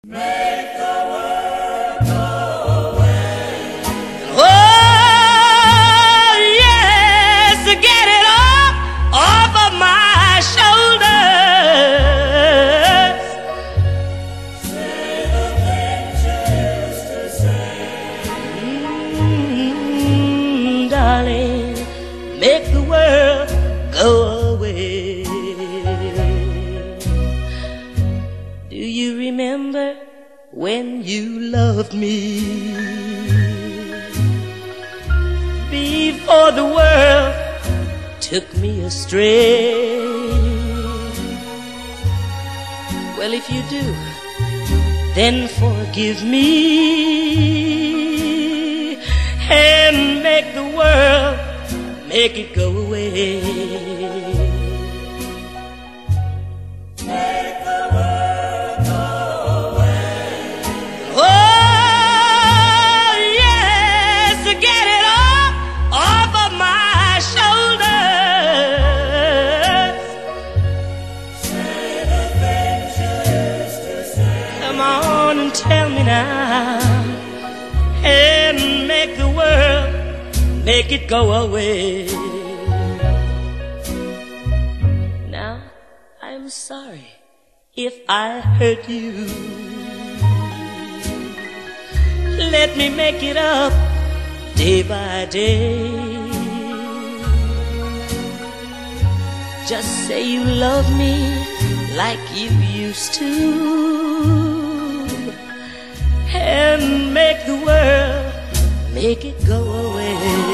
Make the world go away. Oh, yes, get it off of my shoulders. Say the things you used to say. Darling, make the world go away. Do you remember when you loved me? Before the world took me astray. Well, if you do, then forgive me and make the world, make it go away. Make the world go away. Oh, yes, get it off of my shoulders. Say the things you used to say. Come on and tell me now, and make the world, make it go away. Now, I'm sorry if I hurt you. Let me make it up day by day. Just say you love me like you used to, and make the world, make it go away.